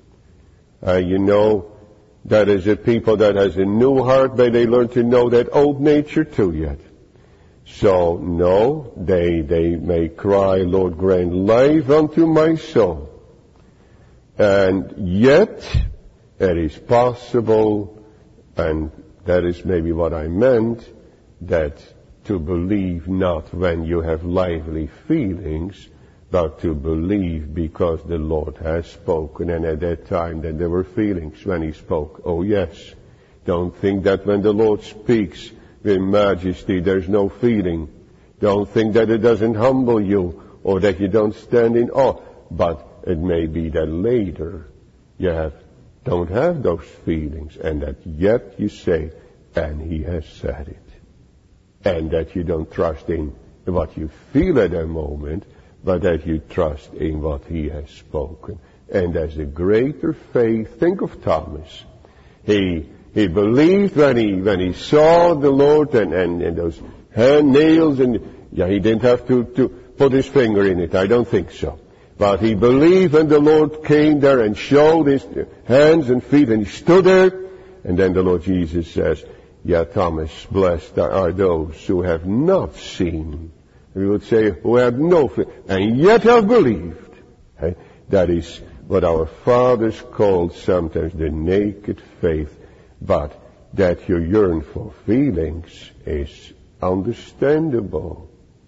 Speaker 1: That is a people that has a new heart, but they learn to know that old nature too yet. So, no, they may cry, Lord, grant life unto my soul. And yet, it is possible, and that is maybe what I meant, that to believe not when you have lively feelings, but to believe because the Lord has spoken, and at that time that there were feelings when He spoke. Oh yes, don't think that when the Lord speaks with majesty. There's no feeling. Don't think that it doesn't humble you or that you don't stand in awe. But it may be that later you don't have those feelings, and that yet you say, and he has said it. And that you don't trust in what you feel at that moment, but that you trust in what he has spoken. And there's a greater faith. Think of Thomas. He believed when he saw the Lord and those hand nails, and he didn't have to put his finger in it. I don't think so. But he believed when the Lord came there and showed his hands and feet, and he stood there, and then the Lord Jesus says, Thomas, blessed are those who have not seen. We would say, who have no faith, and yet have believed. That is what our fathers called sometimes the naked faith. But that you yearn for feelings is understandable.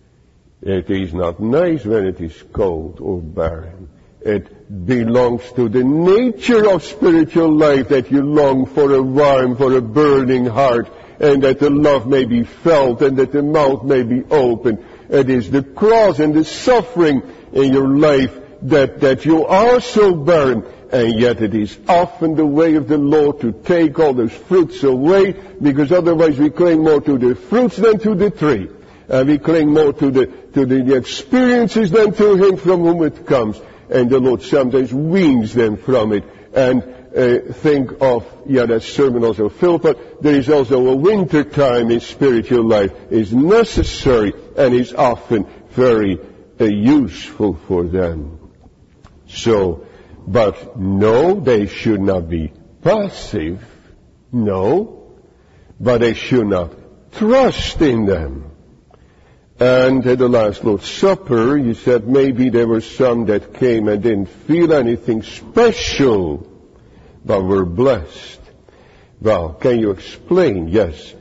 Speaker 1: It is not nice when it is cold or barren. It belongs to the nature of spiritual life that you long for a warm, for a burning heart, and that the love may be felt and that the mouth may be open. It is the cross and the suffering in your life that you are so barren, and yet it is often the way of the Lord to take all those fruits away, because otherwise we cling more to the fruits than to the tree. We cling more to the experiences than to him from whom it comes. And the Lord sometimes weans them from it. And think of, that sermon also filled, but there is also a winter time in spiritual life is necessary and is often very useful for them. So, but no, they should not be passive. No, but they should not trust in them. And at the last Lord's Supper, you said maybe there were some that came and didn't feel anything special, but were blessed. Well, can you explain? Yes.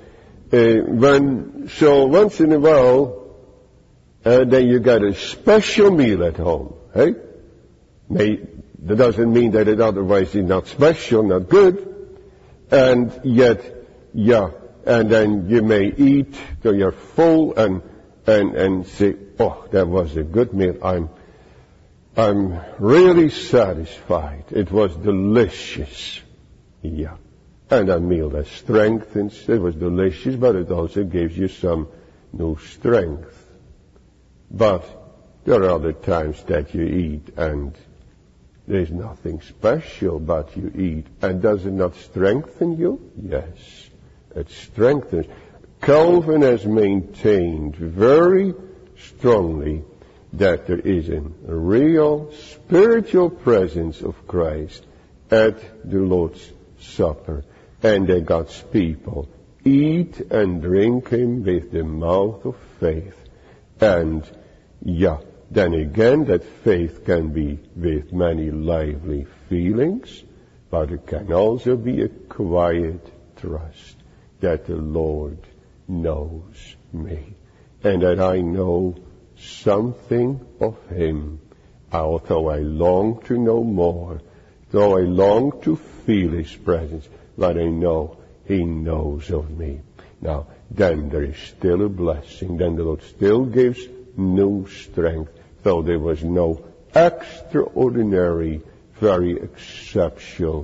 Speaker 1: So once in a while, then you got a special meal at home, hey? That doesn't mean that it otherwise is not special, not good. And yet, and then you may eat till you're full and say, oh, that was a good meal. I'm really satisfied. It was delicious. Yeah. And a meal that strengthens. It was delicious, but it also gives you some new strength. But there are other times that you eat and there's nothing special, but you eat. And does it not strengthen you? Yes, it strengthens. Calvin has maintained very strongly that there is a real spiritual presence of Christ at the Lord's Supper, and that God's people eat and drink him with the mouth of faith. And then again, that faith can be with many lively feelings, but it can also be a quiet trust that the Lord knows me, and that I know something of him, although I long to know more, though I long to feel his presence, but I know he knows of me. Now, then there is still a blessing. Then the Lord still gives new strength, though there was no extraordinary, very exceptional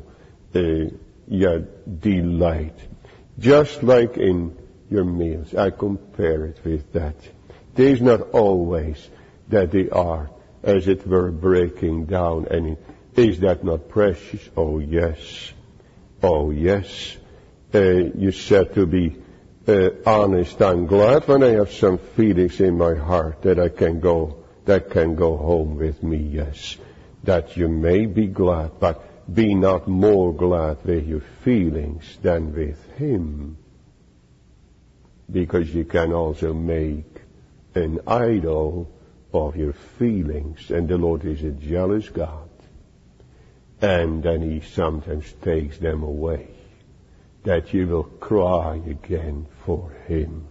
Speaker 1: delight. Just like in your meals, I compare it with that. It is not always that they are, as it were, breaking down. And is that not precious? Oh yes. Oh yes. You said to be honest. I'm glad when I have some feelings in my heart that can go home with me. Yes, that you may be glad, but be not more glad with your feelings than with him. Because you can also make an idol of your feelings, and the Lord is a jealous God. And then he sometimes takes them away, that you will cry again for him.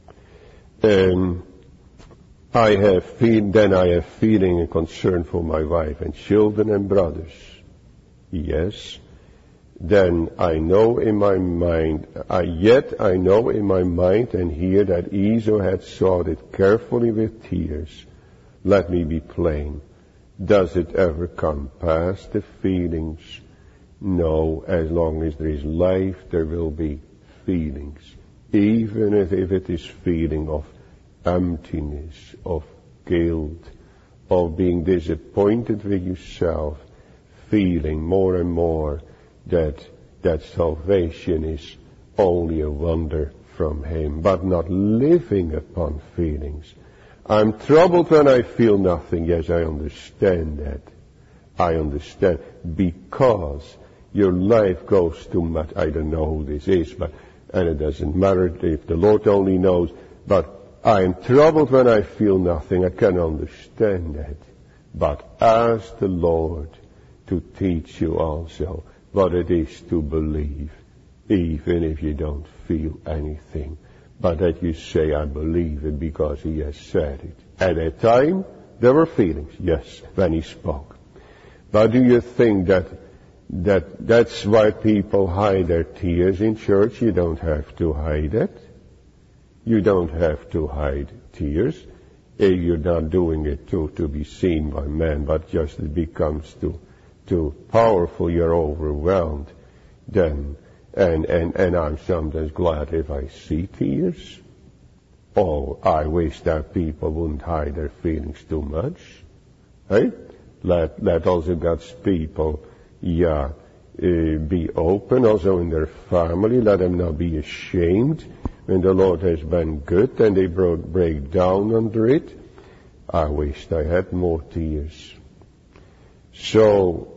Speaker 1: I have feeling and concern for my wife and children and brothers. Yes, then I know in my mind, yet I know in my mind and hear that Esau had sought it carefully with tears. Let me be plain. Does it ever come past the feelings? No, as long as there is life, there will be feelings. Even if it is feeling of emptiness, of guilt, of being disappointed with yourself, feeling more and more that salvation is only a wonder from Him, but not living upon feelings. I'm troubled when I feel nothing. Yes, I understand that. I understand. Because your life goes too much. I don't know who this is, and it doesn't matter if the Lord only knows. But I am troubled when I feel nothing. I can understand that. But ask the Lord to teach you also what it is to believe, even if you don't feel anything. But that you say, I believe it because He has said it. At that time, there were feelings, yes, when He spoke. But do you think that's why people hide their tears in church? You don't have to hide it. You don't have to hide tears. You're not doing it to be seen by men, but just it becomes too powerful, you're overwhelmed. Then, and I'm sometimes glad if I see tears. Oh, I wish that people wouldn't hide their feelings too much. Hey? Let also God's people, be open also in their family. Let them not be ashamed when the Lord has been good and they break down under it. I wished I had more tears. So,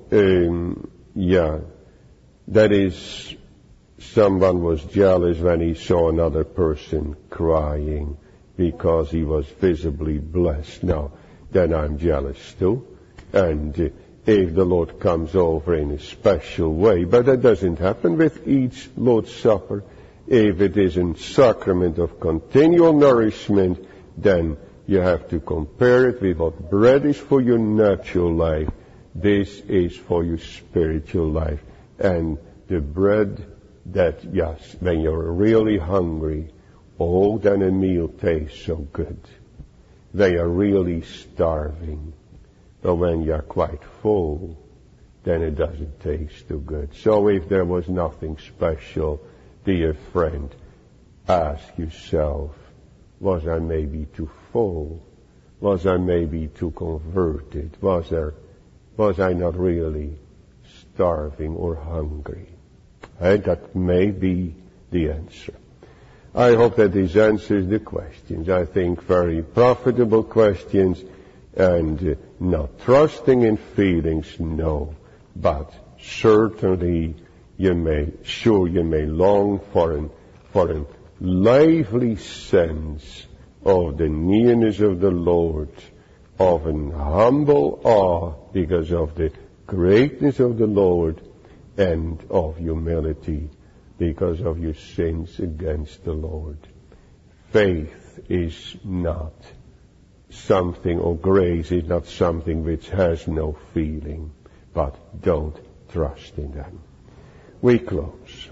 Speaker 1: that is, someone was jealous when he saw another person crying because he was visibly blessed. Now, then I'm jealous too. And if the Lord comes over in a special way, but that doesn't happen with each Lord's Supper. If it is a sacrament of continual nourishment, then you have to compare it with what bread is for your natural life. This is for your spiritual life. And the bread that, yes, when you're really hungry, oh, then a meal tastes so good. When you're really starving. But when you're quite full, then it doesn't taste too good. So if there was nothing special, dear friend, ask yourself, was I maybe too full? Was I maybe too converted? Was I not really starving or hungry? And that may be the answer. I hope that this answers the questions. I think very profitable questions, and not trusting in feelings, no, but certainly you may long for a lively sense of the nearness of the Lord, of an humble awe because of the greatness of the Lord, and of humility because of your sins against the Lord. Faith is not something, or grace is not something which has no feeling, but don't trust in them. We close.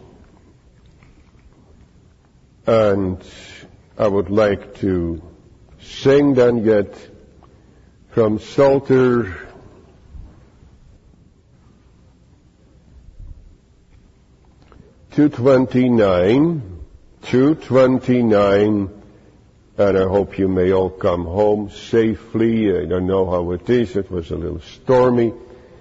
Speaker 1: And I would like to sing then yet from Psalter 229, and I hope you may all come home safely. I don't know how it is. It was a little stormy.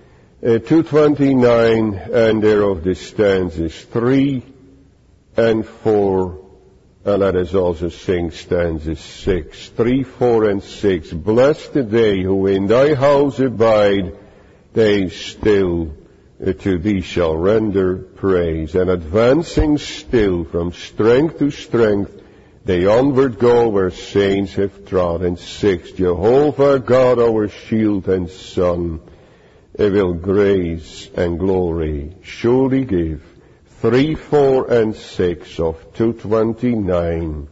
Speaker 1: 229, and thereof the stanzas 3 and 4. And let us also sing stanzas 6, 3, 4, and 6. Blessed are they who in thy house abide, they still to thee shall render praise. And advancing still from strength to strength, they onward go where saints have trod. And 6, Jehovah God our shield and sun, will grace and glory surely give. 3, 4, and 6 of 229.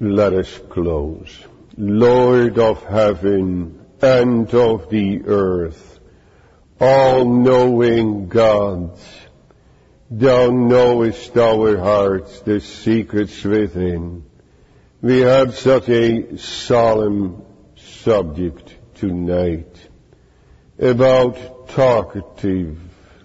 Speaker 1: Let us close. Lord of heaven and of the earth, all-knowing God, Thou knowest our hearts, the secrets within. We have such a solemn subject tonight about talkative,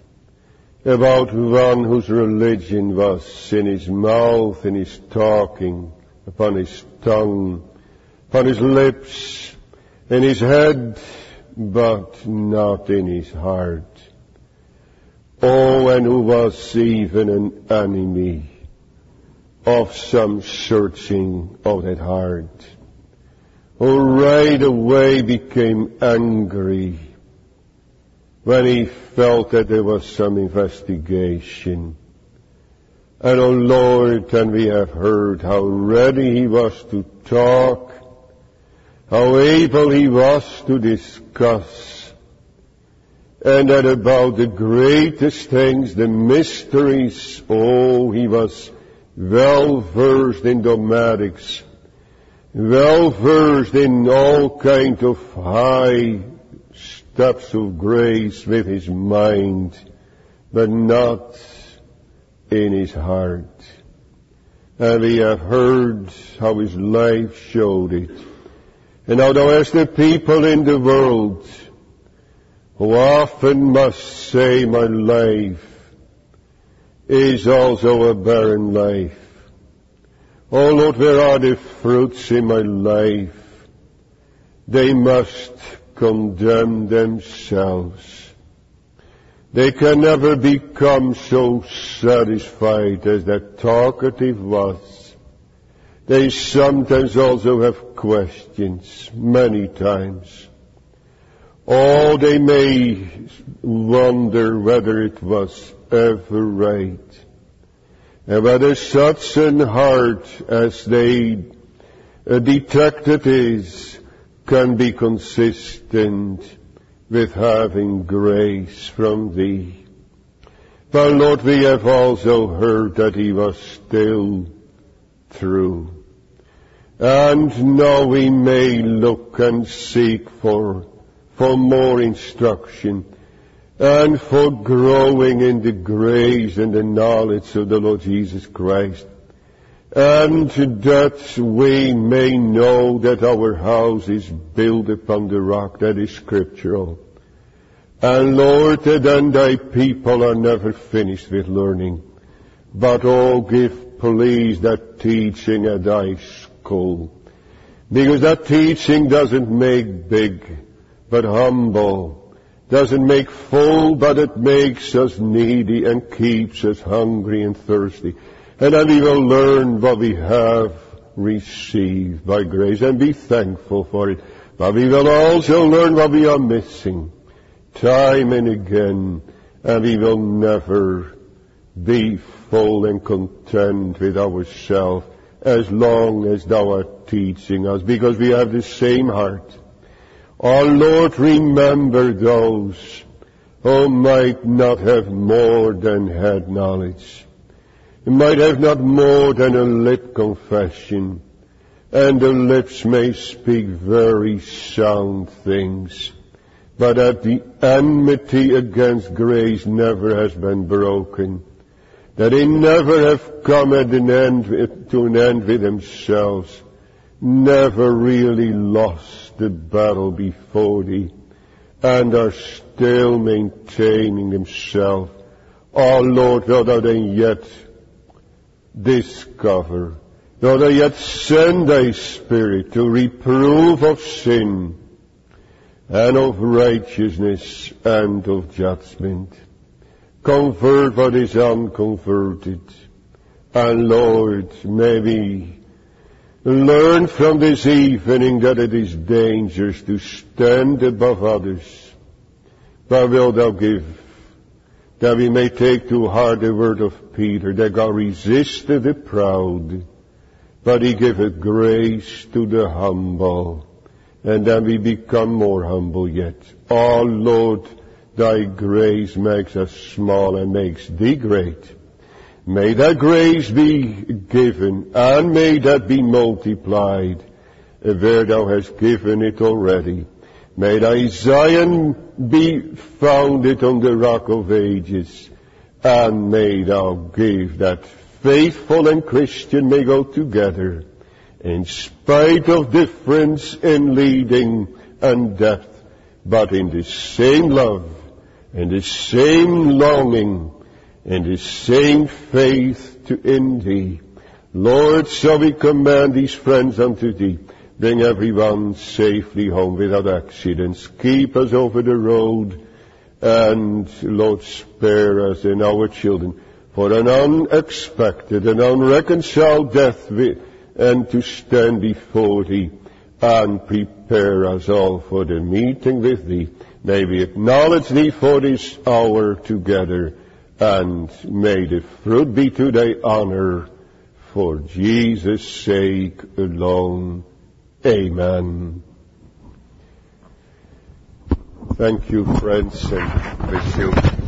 Speaker 1: about one whose religion was in his mouth, in his talking, upon his tongue, upon his lips, in his head, but not in his heart. Oh, and who was even an enemy of some searching of that heart, who right away became angry when he felt that there was some investigation. And oh Lord, and we have heard how ready he was to talk, how able he was to discuss, and that about the greatest things, the mysteries, oh, he was well versed in dogmatics, well versed in all kinds of high steps of grace with his mind, but not in his heart. And we have heard how his life showed it. And although as the people in the world who often must say my life is also a barren life. Oh Lord, where are the fruits in my life? They must condemn themselves. They can never become so satisfied as that talkative was. They sometimes also have questions, many times. Oh, they may wonder whether it was ever right, and whether such an heart as they detected is can be consistent with having grace from Thee. But Lord, we have also heard that he was still true. And now we may look and seek for more instruction and for growing in the grace and the knowledge of the Lord Jesus Christ. And that we may know that our house is built upon the rock that is scriptural. And Lord, that then Thy people are never finished with learning, but oh, give please that teaching at Thy school. Because that teaching doesn't make big, but humble. Doesn't make full, but it makes us needy and keeps us hungry and thirsty. And then we will learn what we have received by grace and be thankful for it. But we will also learn what we are missing time and again. And we will never be full and content with ourselves as long as Thou art teaching us, because we have the same heart. Oh Lord, remember those who might not have more than head knowledge, might have not more than a lip confession, and the lips may speak very sound things, but that the enmity against grace never has been broken, that they never have come to an end with themselves, never really lost the battle before Thee, and are still maintaining themselves. Oh Lord, wilt Thou then yet discover, wilt Thou yet send Thy Spirit to reprove of sin and of righteousness and of judgment. Convert what is unconverted. And Lord, may we learn from this evening that it is dangerous to stand above others. But wilt Thou give that we may take to heart the word of Peter, that God resisted the proud, but He giveth grace to the humble. And then we become more humble yet. Oh Lord, Thy grace makes us small and makes Thee great. May that grace be given, and may that be multiplied, where thou hast given it already. May thy Zion be founded on the rock of ages, and may thou give that faithful and Christian may go together, in spite of difference in leading and depth, but in the same love, in the same longing, in the same faith in thee. Lord, so we command these friends unto thee. Bring everyone safely home without accidents. Keep us over the road. And, Lord, spare us and our children for an unexpected and unreconciled death, and to stand before thee, and prepare us all for the meeting with thee. May we acknowledge thee for this hour together, and may the fruit be to thy honor, for Jesus' sake alone. Amen. Thank you, friends, and wish you